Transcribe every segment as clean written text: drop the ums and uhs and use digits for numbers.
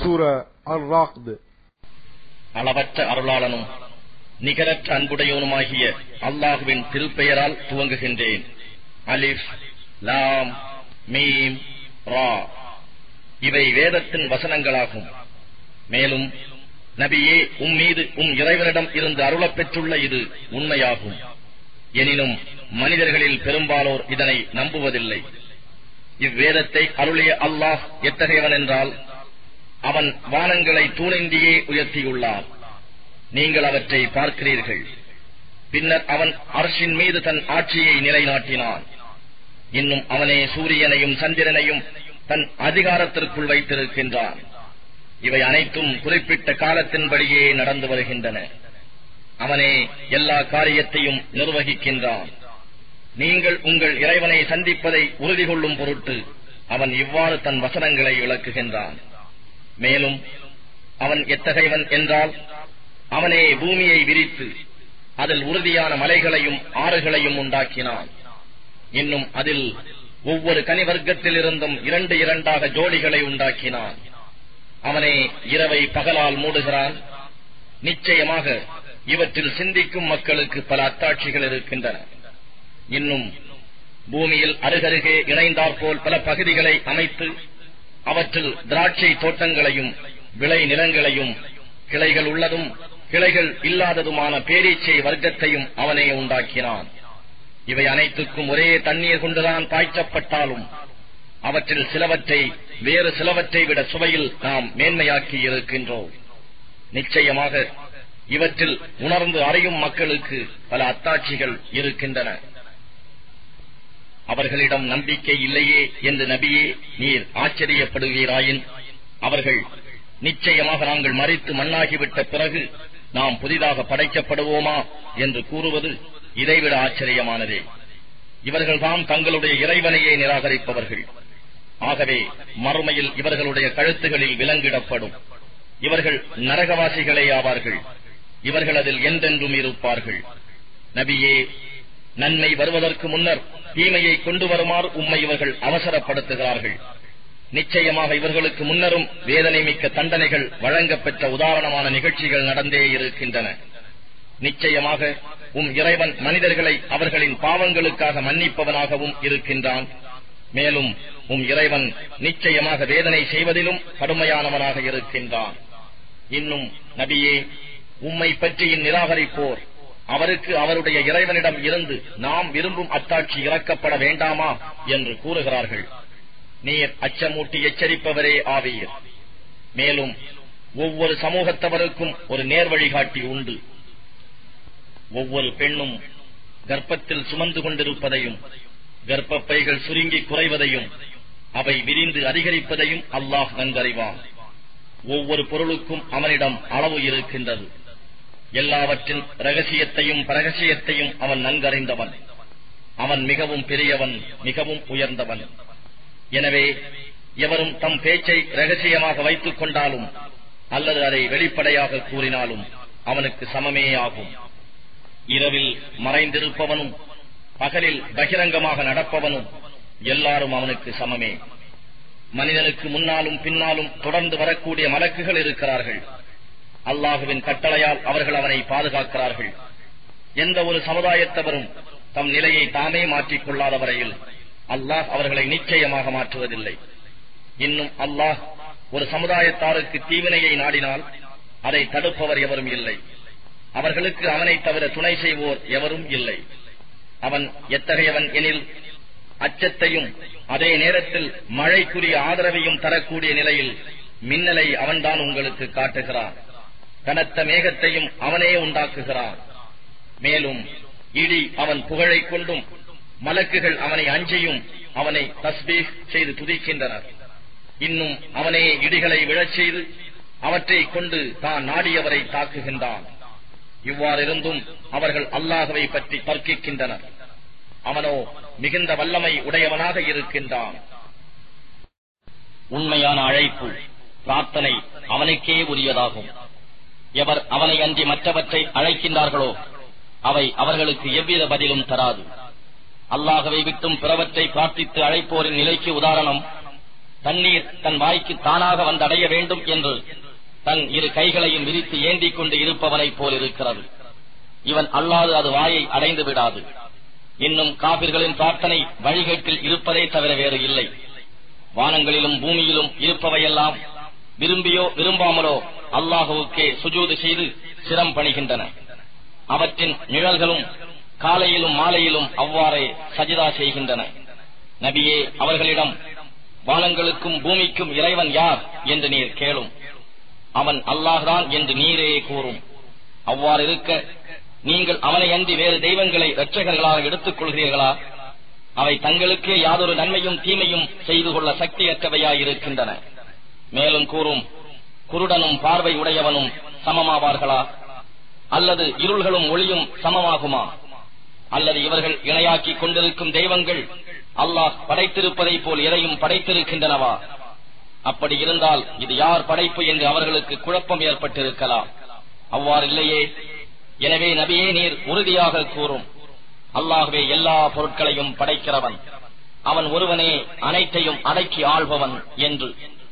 சூரா அர்-ராக்த். அளவற்ற அருளாளனும் நிகரற்ற அன்புடையவனுமாகிய அல்லாஹுவின் திருப்பெயரால் துவங்குகின்றேன். அலிஃப் லாம் மீம் ரா. இவை வேதத்தின் வசனங்களாகும். மேலும் நபியே, மீது இறைவனிடம் இருந்து அருளப் பெற்றுள்ள இது உண்மையாகும். எனினும் மனிதர்களில் பெரும்பாலோர் இதனை நம்புவதில்லை. இவ்வேதத்தை அருளிய அல்லாஹ் எத்தகையவன் என்றால், அவன் வானங்களை தூணிந்தியே உயர்த்தியுள்ளான். நீங்கள் அவற்றை பார்க்கிறீர்கள். பின்னர் அவன் அர்ஷின் மீது தன் ஆட்சியை நிலைநாட்டினான். இன்னும் அவனே சூரியனையும் சந்திரனையும் தன் அதிகாரத்திற்குள் வைத்திருக்கின்றான். இவை அனைத்தும் குறிப்பிட்ட காலத்தின்படியே நடந்து வருகின்றன. அவனே எல்லா காரியத்தையும் நிர்வகிக்கின்றான். நீங்கள் உங்கள் இறைவனை சந்திப்பதை உறுதி கொள்ளும் பொருட்டு அவன் இவ்வாறு தன் வசனங்களை விளக்குகின்றான். மேலும் அவன் எத்தகையவன் என்றால், அவனே பூமியை விரித்து அதில் உறுதியான மலைகளையும் ஆறுகளையும் உண்டாக்கினான். இன்னும் அதில் ஒவ்வொரு கனிவர்க்கத்தில் இருந்தும் 2 ஜோடிகளை உண்டாக்கினான். அவனே இரவை பகலால் மூடுகிறான். நிச்சயமாக இவற்றில் சிந்திக்கும் மக்களுக்கு பல அத்தாட்சிகள் இருக்கின்றன. இன்னும் பூமியில் அருகருகே இணைந்தாற்போல் பல பகுதிகளை அமைத்து அவற்றில் திராட்சை தோட்டங்களையும் விளை நிலங்களையும் கிளைகள் உள்ளதும் கிளைகள் இல்லாததுமான பேரீச்சை வர்க்கத்தையும் அவனே உண்டாக்கினான். இவை அனைத்துக்கும் ஒரே தண்ணீர் கொண்டுதான் பாய்ச்சப்பட்டாலும் அவற்றில் சிலவற்றை வேறு சிலவற்றை விட சுவையில் நாம் மேன்மையாக்கி இருக்கின்றோம். நிச்சயமாக இவற்றில் உணர்ந்து அறியும் மக்களுக்கு பல அத்தாட்சிகள் இருக்கின்றன. அவர்களிடம் நம்பிக்கை இல்லையே என்று நபியே நீர் ஆச்சரியப்படுவீராயின், அவர்கள் நிச்சயமாக நாங்கள் மரித்து மண்ணாகிவிட்ட பிறகு நாம் புதிதாக படைக்கப்படுவோமா என்று கூறுவது இதைவிட ஆச்சரியமானதே. இவர்கள்தான் தங்களுடைய இறைவனையே நிராகரிப்பவர்கள். ஆகவே மறுமையில் இவர்களுடைய கழுத்துகளில் விலங்கிடப்படும். இவர்கள் நரகவாசிகளே ஆவார்கள். இவர்கள் அதில் என்றென்றும் இருப்பார்கள். நபியே, நன்மை வருவதற்கு முன்னர் தீமையை கொண்டு வருமாறு உம்மை இவர்கள் அவசரப்படுத்துகிறார்கள். நிச்சயமாக இவர்களுக்கு முன்னரும் வேதனை மிக்க தண்டனைகள் வழங்கப்பெற்ற உதாரணமான நிகழ்ச்சிகள் நடந்தே இருக்கின்றன. நிச்சயமாக இறைவன் மனிதர்களை அவர்களின் பாவங்களுக்காக மன்னிப்பவனாகவும் இருக்கின்றான். மேலும் இறைவன் நிச்சயமாக வேதனை செய்வதிலும் கடுமையானவனாக இருக்கின்றான். இன்னும் நபியே, உம்மை பற்றி நிராகரிப்போர் அவருக்கு அவருடைய இறைவனிடம் இருந்து நாம் விரும்பும் அத்தாட்சி இறக்கப்பட வேண்டாமா என்று கூறுகிறார்கள். நீர் அச்சமூட்டி எச்சரிப்பவரே ஆவீர். மேலும் ஒவ்வொரு சமூகத்தவருக்கும் ஒரு நேர்வழிகாட்டி உண்டு. ஒவ்வொரு பெண்ணும் கர்ப்பத்தில் சுமந்து கொண்டிருப்பதையும் கர்ப்பப்பைகள் சுருங்கி குறைவதையும் அவை விரிந்து அதிகரிப்பதையும் அல்லாஹ் நன்கறிவான். ஒவ்வொரு பொருளுக்கும் அவனிடம் அளவு இருக்கின்றது. எல்லாவற்றின் ரகசியத்தையும் பரகசியத்தையும் அவன் நன்கறிந்தவன். அவன் மிகவும் பெரியவன், மிகவும் உயர்ந்தவன். எனவே எவரும் தம் பேச்சை ரகசியமாக வைத்துக் கொண்டாலும் அல்லது அதை வெளிப்படையாக கூறினாலும் அவனுக்கு சமமே ஆகும். இரவில் மறைந்திருப்பவனும் பகலில் பகிரங்கமாக நடப்பவனும் எல்லாரும் அவனுக்கு சமமே. மனிதனுக்கு முன்னாலும் பின்னாலும் தொடர்ந்து வரக்கூடிய மலக்குகள் இருக்கிறார்கள். அல்லாஹுவின் கட்டளையால் அவர்கள் அவனை பாதுகாக்கிறார்கள். எந்த ஒரு சமுதாயத்தவரும் தம் நிலையை தாமே மாற்றிக் கொள்ளாத வரையில் அல்லாஹ் அவர்களை நிச்சயமாக மாற்றுவதில்லை. இன்னும் அல்லாஹ் ஒரு சமுதாயத்தாருக்கு தீவினையை நாடினால் அதை தடுப்பவர் எவரும் இல்லை. அவர்களுக்கு அவனை தவிர துணை செய்வோர் எவரும் இல்லை. அவன் எத்தகையவன் எனில், அச்சத்தையும் அதே நேரத்தில் மழைக்குரிய ஆதரவையும் தரக்கூடிய நிலையில் மின்னலை அவன்தான் உங்களுக்கு காட்டுகிறான். கனத்த மேகத்தையும் அவனே உண்டாக்குகிறான். மேலும் இடி அவன் புகழை கொண்டும் மலக்குகள் அவனை அஞ்சியும் அவனை தஸ்பீஹ் செய்து துதிக்கின்றனர். இன்னும் அவனே இடிகளை விழச் செய்து அவற்றை கொண்டு தான் நாடியவரை தாக்குகின்றான். இவ்வாறிருந்தும் அவர்கள் அல்லாஹ்வை பற்றி தர்க்கிக்கின்றனர். அவனோ மிகுந்த வல்லமை உடையவனாக இருக்கின்றான். உண்மையான அழைப்பு பிரார்த்தனை அவனுக்கே உரியதாகும். எவர் அவனை அன்றி மற்றவற்றை அழைக்கின்றார்களோ அவை அவர்களுக்கு எவ்வித பதிலும் தராது. அல்லாஹ்வை விட்டும் பிறவற்றை பிரார்த்தித்து அழைப்போரின் நிலைக்கு உதாரணம், தண்ணீர் தன் வாய்க்கு தானாக வந்தடைய வேண்டும் என்று தன் இரு கைகளையும் விரித்து ஏந்திக் கொண்டு இருப்பவனைப் போல் இருக்கிறது. இவன் அல்லாது அது வாயை அடைந்து விடாது. இன்னும் காபிர்களின் பிரார்த்தனை வழிகேட்டில் இருப்பதே தவிர வேறு இல்லை. வானங்களிலும் பூமியிலும் இருப்பவையெல்லாம் விரும்பியோ விரும்பாமலோ அல்லாஹுவுக்கே சுஜூது செய்து சிரம் பணிகின்றன. அவற்றின் நிழல்களும் காலையிலும் மாலையிலும் அவ்வாறே சஜிதா செய்கின்றன. நபியே, அவர்களிடம் வானங்களுக்கும் பூமிக்கும் இறைவன் யார் என்று நீர் கேளும். அவன் அல்லாஹ்தான் என்று நீரே கூறும். அவ்வாறு இருக்க நீங்கள் அவனை அன்றி வேறு தெய்வங்களை இரட்சகர்களாக எடுத்துக் கொள்கிறீர்களா? அவை தங்களுக்கே யாதொரு நன்மையும் தீமையும் செய்து கொள்ள சக்தியற்றவையாயிருக்கின்றன. மேலும் கூறும், குருடனும் பார்வை உடையவனும் சமமாவார்களா? அல்லது இருள்களும் ஒளியும் சமமாகுமா? அல்லது இவர்கள் இணையாக்கிக் கொண்டிருக்கும் தெய்வங்கள் அல்லாஹ் படைத்திருப்பதை போல் எதையும் படைத்திருக்கின்றனவா? அப்படி இருந்தால் இது யார் படைப்பு என்று அவர்களுக்கு குழப்பம் ஏற்பட்டிருக்கலாம். அவ்வாறு இல்லையே. எனவே நபியே, நீர் உறுதியாக கூறும், அல்லாஹ்வே எல்லா பொருட்களையும் படைக்கிறவன், அவன் ஒருவனே அனைத்தையும் அடக்கி ஆள்பவன் என்று.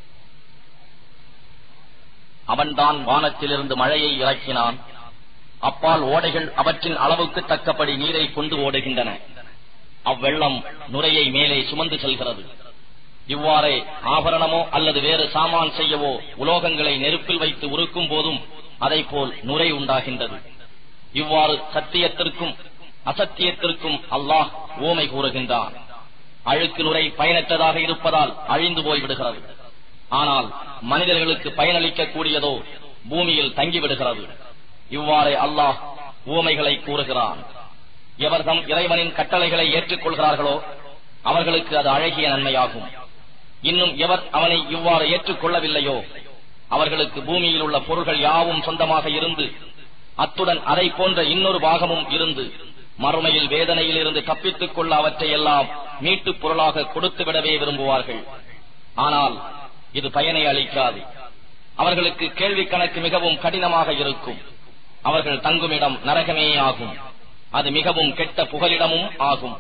அவன்தான் வானத்திலிருந்து மழையை இறக்கினான். அப்பால் ஓடைகள் அவற்றின் அளவுக்கு தக்கபடி நீரை கொண்டு ஓடுகின்றன. அவ்வெள்ளம் நுரையை மேலே சுமந்து செல்கிறது. இவ்வாறே ஆபரணமோ அல்லது வேறு சாமான் செய்யவோ உலோகங்களை நெருப்பில் வைத்து உருக்கும் போதும் அதைப்போல் நுரை உண்டாகின்றது. இவ்வாறு சத்தியத்திற்கும் அசத்தியத்திற்கும் அல்லாஹ் ஓமை கூறுகின்றான். அழுக்கு நுரை பயனற்றதாக இருப்பதால் அழிந்து போய்விடுகிறது. ஆனால் மனிதர்களுக்கு பயனளிக்க கூடியதோ பூமியில் தங்கிவிடுகிறது. இவ்வாறே அல்லாஹ் ஓமைகளை கூறுகிறான். எவர் தம் இறைவனின் கட்டளைகளை ஏற்றுக்கொள்கிறார்களோ அவர்களுக்கு அது அழகிய நன்மையாகும். இன்னும் எவர் அவனை இவ்வாறு ஏற்றுக்கொள்ளவில்லையோ அவர்களுக்கு பூமியில் உள்ள பொருள்கள் யாவும் சொந்தமாக இருந்து அத்துடன் அதை போன்ற இன்னொரு பாகமும் இருந்து மறுமையில் வேதனையில் இருந்து தப்பித்துக் கொள்ள அவற்றை எல்லாம் மீட்டுப் பொருளாக கொடுத்துவிடவே விரும்புவார்கள். ஆனால் இது பயனை அளிக்காது. அவர்களுக்கு கேள்வி கணக்கு மிகவும் கடினமாக இருக்கும். அவர்கள் தங்குமிடம் நரகமே ஆகும். அது மிகவும் கெட்ட புகலிடமும் ஆகும்.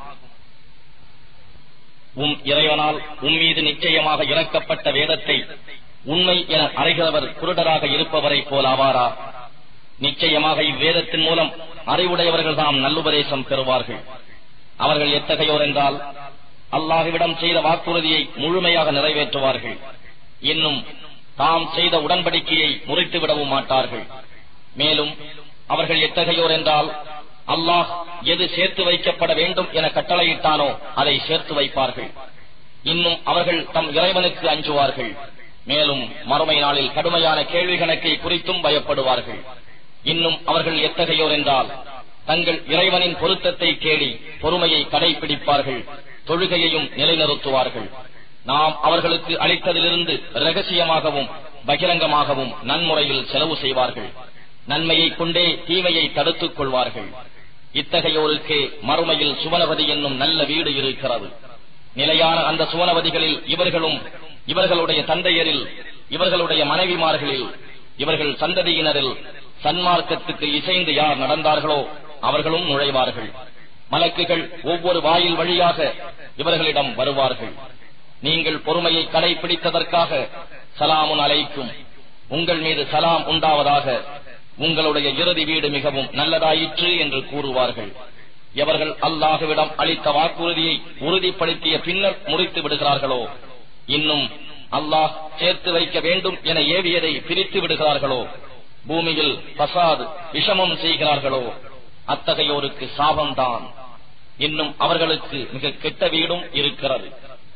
இறைவனால் மீது நிச்சயமாக இறக்கப்பட்ட வேதத்தை உண்மை என அறிகிறவர் குருடராக இருப்பவரை போல் ஆவாரா? நிச்சயமாக இவ்வேதத்தின் மூலம் அறிவுடையவர்கள் தாம் நல்லுபதேசம் பெறுவார்கள். அவர்கள் எத்தகையோர் என்றால் அல்லாஹ்விடம் செய்த வாக்குறுதியை முழுமையாக நிறைவேற்றுவார்கள். இன்னும் தாம் செய்த உடன்படிக்கையை முறித்துவிடவும் மாட்டார்கள். மேலும் அவர்கள் எத்தகையோர் என்றால் அல்லாஹ் எது சேர்த்து வைக்கப்பட வேண்டும் என கட்டளையிட்டானோ அதை சேர்த்து வைப்பார்கள். இன்னும் அவர்கள் தம் இறைவனுக்கு அஞ்சுவார்கள். மேலும் மறுமை நாளில் கடுமையான கேள்வி கணக்கை குறித்தும் பயப்படுவார்கள். இன்னும் அவர்கள் எத்தகையோர் என்றால் தங்கள் இறைவனின் பொருத்தத்தை தேடி பொறுமையை கடைபிடிப்பார்கள். தொழுகையையும் நிலைநிறுத்துவார்கள். நாம் அவர்களுக்கு அளித்ததிலிருந்து இரகசியமாகவும் பகிரங்கமாகவும் நன்முறையில் செலவு செய்வார்கள். நன்மையை கொண்டே தீமையை தடுத்துக் கொள்வார்கள். இத்தகையோருக்கு மறுமையில் சுவனவதி என்னும் நல்ல வீடு இருக்கிறது. நிலையான அந்த சுவனவதிகளில் இவர்களும் இவர்களுடைய தந்தையரில் இவர்களுடைய மனைவிமார்களில் இவர்கள் சந்ததியினரில் சன்மார்க்கத்துக்கு இசைந்து யார் நடந்தார்களோ அவர்களும் நுழைவார்கள். மலக்குகள் ஒவ்வொரு வாயில் வழியாக இவர்களிடம் வருவார்கள். நீங்கள் பொறுமையை கடைபிடித்ததற்காக சலாமுன் அலைக்கும், உங்கள் மீது சலாம் உண்டாவதாக, உங்களுடைய இறுதி வீடு மிகவும் நல்லதாயிற்று என்று கூறுவார்கள். எவர்கள் அல்லாஹ்விடம் அளித்த வாக்குறுதியை உறுதிப்படுத்திய பின்னர் முறித்து விடுகிறார்களோ, இன்னும் அல்லாஹ் சேர்த்து வைக்க வேண்டும் என ஏவியதை பிரித்து விடுகிறார்களோ, பூமியில் பசாத் விஷமம் செய்கிறார்களோ, அத்தகையோருக்கு சாபம்தான். இன்னும் அவர்களுக்கு மிக கெட்ட வீடும் இருக்கிறது.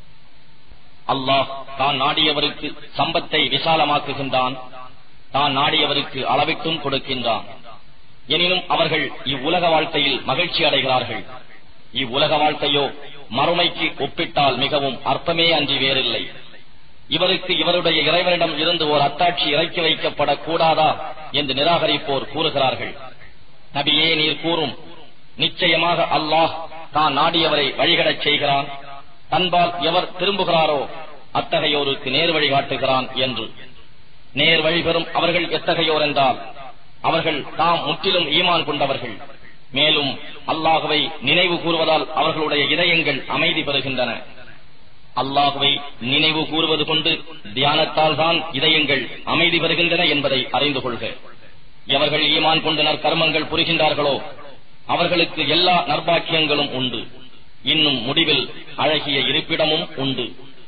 அல்லாஹ் தான் நாடியவருக்கு சம்பத்தை விசாலமாக்குகின்றான், தான் நாடியவருக்கு அளவிட்டும் கொடுக்கின்றான். எனினும் அவர்கள் இவ்வுலக வாழ்க்கையில் மகிழ்ச்சி அடைகிறார்கள். இவ்வுலக வாழ்க்கையோ மறுமைக்கு ஒப்பிட்டால் மிகவும் அற்பமே அன்றி வேறில்லை. இவருக்கு இவருடைய இறைவனிடம் இருந்து ஓர் அத்தாட்சி இறக்கி வைக்கப்படக்கூடாதா என்று நிராகரிப்போர் கூறுகிறார்கள். நபியே, நீர் கூறும், நிச்சயமாக அல்லாஹ் தான் நாடியவரை வழிகடச் செய்கிறான். தன்பால் எவர் திரும்புகிறாரோ அத்தகையோருக்கு நேர் வழி காட்டுகிறான் என்று. நேர் வழி பெறும் அவர்கள் எத்தகையோர் என்றால் அவர்கள் தாம் முற்றிலும் ஈமான் கொண்டவர்கள். மேலும் அல்லாஹ்வை நினைவு கூறுவதால் அவர்களுடைய இதயங்கள் அமைதி பெறுகின்றன. அல்லாஹுவை நினைவு கூறுவது கொண்டு தியானத்தால் தான் இதயங்கள் அமைதி பெறுகின்றன என்பதை அறிந்து கொள்க. எவர்கள் ஈமான் கொண்டு நற்கர்மங்கள் புரிகின்றார்களோ அவர்களுக்கு எல்லா நற்பாக்கியங்களும் உண்டு. இன்னும் முடிவில் அழகிய இருப்பிடமும் உண்டு.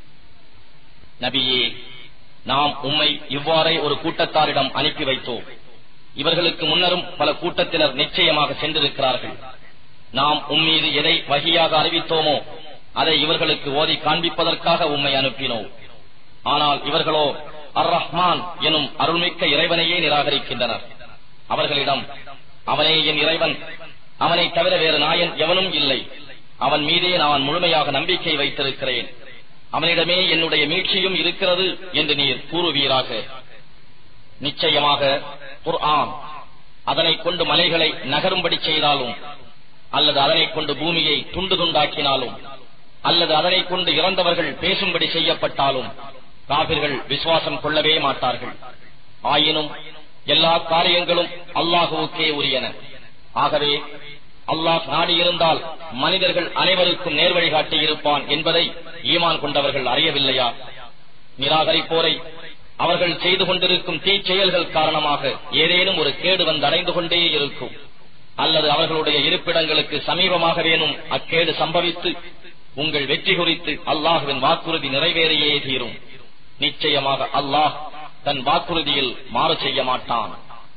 நபியே, நாம் உம்மை இவ்வாறே ஒரு கூட்டத்தாரிடம் அனுப்பி வைத்தோம். இவர்களுக்கு முன்னரும் பல கூட்டத்தினர் நிச்சயமாக சென்றிருக்கிறார்கள். நாம் உம்மீது எதை வஹியாக அறிவித்தோமோ அதை இவர்களுக்கு ஓதி காண்பிப்பதற்காக உம்மை அனுப்பினோம். ஆனால் இவர்களோ அர் ரஹ்மான் எனும் அருள்மிக்க இறைவனையே நிராகரிக்கின்றனர். அவர்களிடம், அவனே என் இறைவன், அவனை தவிர வேறு நாயன் எவனும் இல்லை, அவன் மீதே நான் முழுமையாக நம்பிக்கை வைத்திருக்கிறேன், அவனிடமே என்னுடைய மீட்சியும் இருக்கிறது என்று நீர் கூறுவீராக. நிச்சயமாக குர்ஆன் அதனை கொண்டு மலைகளை நகரும்படி செய்தாலும், அல்லது அதனை கொண்டு பூமியை துண்டு துண்டாக்கினாலும், அல்லது அதனை கொண்டு இறந்தவர்கள் பேசும்படி செய்யப்பட்டாலும் காபிர்கள் விசுவாசம் கொள்ளவே மாட்டார்கள். ஆயினும் எல்லா காரியங்களும் அல்லாஹுவுக்கே உரியன. ஆகவே அல்லாஹ் நாடியிருந்தால் மனிதர்கள் அனைவருக்கும் நேர்வழி காட்டி இருப்பான் என்பதை ஈமான் கொண்டவர்கள் அறியவில்லையா? நிராகரிப்போரை அவர்கள் செய்து கொண்டிருக்கும் தீச்செயல்கள் காரணமாக ஏதேனும் ஒரு கேடு வந்து அடைந்து கொண்டே இருக்கும், அல்லது அவர்களுடைய இருப்பிடங்களுக்கு சமீபமாகவேனும் அக்கேடு சம்பவித்து உங்கள் வெற்றி குறித்து அல்லாஹுவின் வாக்குறுதி நிறைவேறியே தீரும். நிச்சயமாக அல்லாஹ் தன் வாக்குறுதியில் மாறு செய்ய மாட்டான்.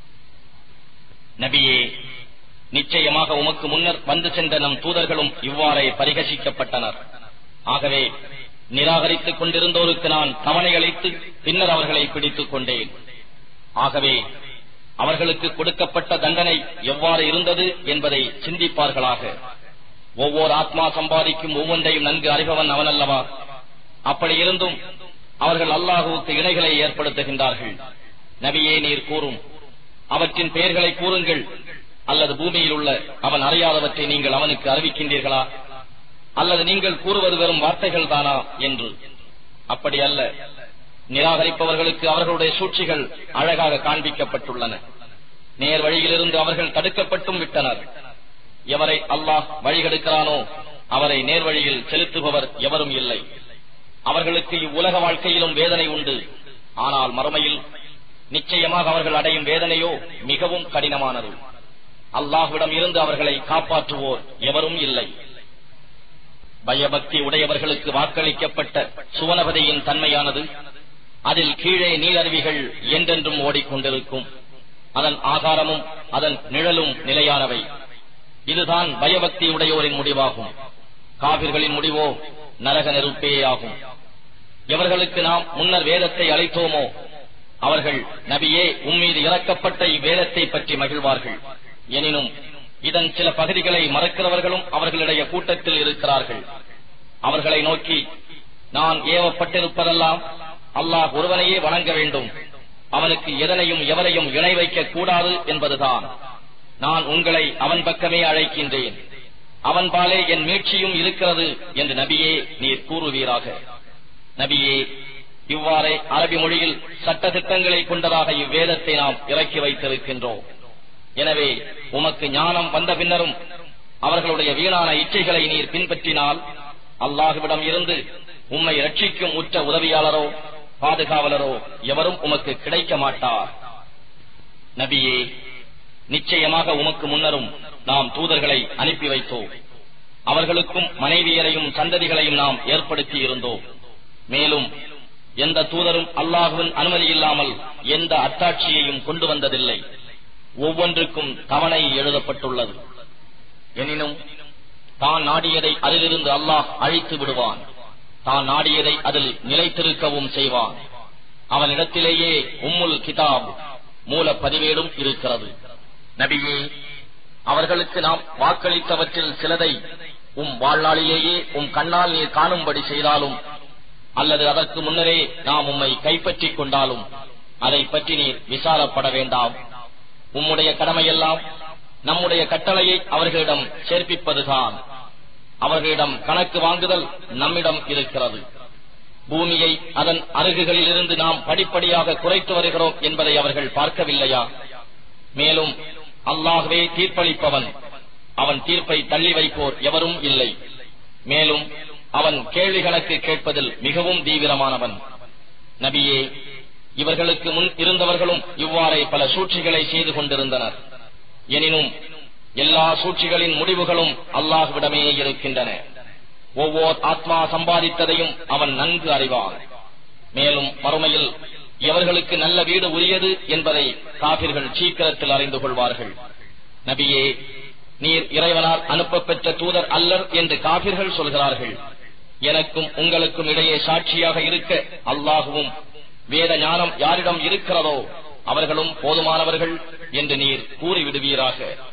நபியே, நிச்சயமாக உமக்கு முன்னர் வந்து சென்ற நம் தூதர்களும் இவ்வாறே பரிகசிக்கப்பட்டனர். ஆகவே நிராகரித்துக் கொண்டிருந்தோருக்கு நான் தவணை அளித்து பின்னர் அவர்களை பிடித்துக் கொண்டேன். ஆகவே அவர்களுக்கு கொடுக்கப்பட்ட தண்டனை எவ்வாறு இருந்தது என்பதை சிந்திப்பார்களாக. ஒவ்வொரு ஆத்மா சம்பாதிக்கும் ஒவ்வொன்றையும் நன்கு அறிபவன் அவனல்லவா? அப்படி இருந்தும் அவர்கள் அல்லாஹுவுக்கு இணைகளை ஏற்படுத்துகின்றார்கள். நபியே, நீர் கூறும், அவற்றின் பெயர்களை கூறுங்கள், அல்லது பூமியில் உள்ள அவன் அறியாதவற்றை நீங்கள் அவனுக்கு அறிவிக்கின்றீர்களா? அல்லது நீங்கள் கூறுவது வெறும் வார்த்தைகள் தானா என்று. அப்படி அல்ல. நிராகரிப்பவர்களுக்கு அவர்களுடைய சூழ்ச்சிகள் அழகாக காண்பிக்கப்பட்டுள்ளன. நேர் வழியிலிருந்து அவர்கள் தடுக்கப்பட்டும் விட்டனர். எவரை அல்லாஹ் வழிகெடுக்கிறானோ அவரை நேர்வழியில் செலுத்துபவர் எவரும் இல்லை. அவர்களுக்கு இவ்வுலக வாழ்க்கையிலும் வேதனை உண்டு, ஆனால் மறுமையில் நிச்சயமாக அவர்கள் அடையும் வேதனையோ மிகவும் கடினமானது. அல்லாஹ்விடம் இருந்து அவர்களை காப்பாற்றுவோர் எவரும் இல்லை. பயபக்தி உடையவர்களுக்கு வாக்களிக்கப்பட்ட சுவனபதியின் தன்மையானது, அதில் கீழே நீரருவிகள் என்றென்றும் ஓடிக்கொண்டிருக்கும். அதன் ஆகாரமும் அதன் நிழலும் நிலையானவை. இதுதான் பயபக்தி உடையோரின் முடிவாகும். காபிர்களின் முடிவோ நரக நெருப்பேயாகும். எவர்களுக்கு நாம் முன்னர் வேதத்தை அளித்தோமோ அவர்கள் நபியே உம்மீது இறக்கப்பட்ட இவ்வேதத்தை பற்றி மகிழ்வார்கள். எனினும் இதன் சில பகுதிகளை மறக்கிறவர்களும் அவர்களுடைய கூட்டத்தில் இருக்கிறார்கள். அவர்களை நோக்கி, நான் ஏவப்பட்டிருப்பதெல்லாம் அல்லாஹ் ஒருவனையே வணங்க வேண்டும், அவனுக்கு எதனையும் எவரையும் இணை வைக்க கூடாது என்பதுதான். நான் உங்களை அவன் பக்கமே அழைக்கின்றேன், அவன் பாலே என் மீட்சியும் இருக்கிறது என்று நபியே நீர் கூறுவீராக. நபியே, இவ்வாறே அரபி மொழியில் சட்ட திட்டங்களை கொண்டதாக இவ்வேதத்தை நாம் இறக்கி வைத்திருக்கின்றோம். எனவே உமக்கு ஞானம் வந்த பின்னரும் அவர்களுடைய வீணான இச்சைகளை நீர் பின்பற்றினால் அல்லாஹ்விடம் இருந்து உம்மை ரட்சிக்கும் உற்ற உதவியாளரோ பாதுகாவலரோ எவரும் உமக்கு கிடைக்க மாட்டார். நபியே, நிச்சயமாக உமக்கு முன்னரும் நாம் தூதர்களை அனுப்பி வைத்தோம். அவர்களுக்கும் மனைவியரையும் சந்ததிகளையும் நாம் ஏற்படுத்தி இருந்தோம். மேலும் எந்த தூதரும் அல்லாஹுவின் அனுமதி இல்லாமல் எந்த அத்தாட்சியையும் கொண்டு வந்ததில்லை. ஒவ்வொன்றுக்கும் தவணை எழுதப்பட்டுள்ளது. எனினும் தான் நாடியதை அதிலிருந்து அல்லாஹ் அழித்து விடுவான். தான் நாடியதை அதில் நிலைத்திருக்கவும் செய்வான். அவனிடத்திலேயே உம்முல் கிதாப் மூல பதிவேடும் இருக்கிறது. நபியே, அவர்களுக்கு நாம் வாக்களித்தவற்றில் சிலதை வாழ்நாளிலேயே கண்ணால் நீர் காணும்படி செய்தாலும், அல்லது அதற்கு முன்னரே நாம் உம்மை கைப்பற்றிக் கொண்டாலும் அதை பற்றி நீர் விசாரப்பட வேண்டாம். உம்முடைய கடமையெல்லாம் நம்முடைய கட்டளையை அவர்களிடம் சேர்ப்பிப்பதுதான். அவர்களிடம் கணக்கு வாங்குதல் நம்மிடம் இருக்கிறது. பூமியை அதன் அருகுகளில் இருந்து நாம் படிப்படியாக குறைத்து வருகிறோம் என்பதை அவர்கள் பார்க்கவில்லையா? மேலும் அல்லாஹ்வே தீர்ப்பளிப்பவன், அவன் தீர்ப்பை தள்ளி வைப்போர் எவரும் இல்லை. மேலும் அவன் கேள்வி கணக்கு கேட்பதில் மிகவும் தீவிரமானவன். நபியே, இவர்களுக்கு முன் இருந்தவர்களும் இவ்வாறே பல சூழ்ச்சிகளை செய்து கொண்டிருந்தனர். எனினும் எல்லா சூழ்ச்சிகளின் முடிவுகளும் அல்லாஹ்விடமே இருக்கின்றன. ஒவ்வொரு ஆத்மா சம்பாதித்ததையும் அவன் நன்கு அறிவான். மேலும் மறுமையில் எவர்களுக்கு நல்ல வீடு உரியது என்பதை காபிர்கள் சீக்கிரத்தில் அறிந்து கொள்வார்கள். நபியே, நீர் இறைவனால் அனுப்ப பெற்ற தூதர் அல்லர் என்று காபிர்கள் சொல்கிறார்கள். எனக்கும் உங்களுக்கும் இடையே சாட்சியாக இருக்க அல்லாஹுவும் வேத ஞானம் யாரிடம் இருக்கிறதோ அவர்களும் போதுமானவர்கள் என்று நீர் கூறிவிடுவீராக.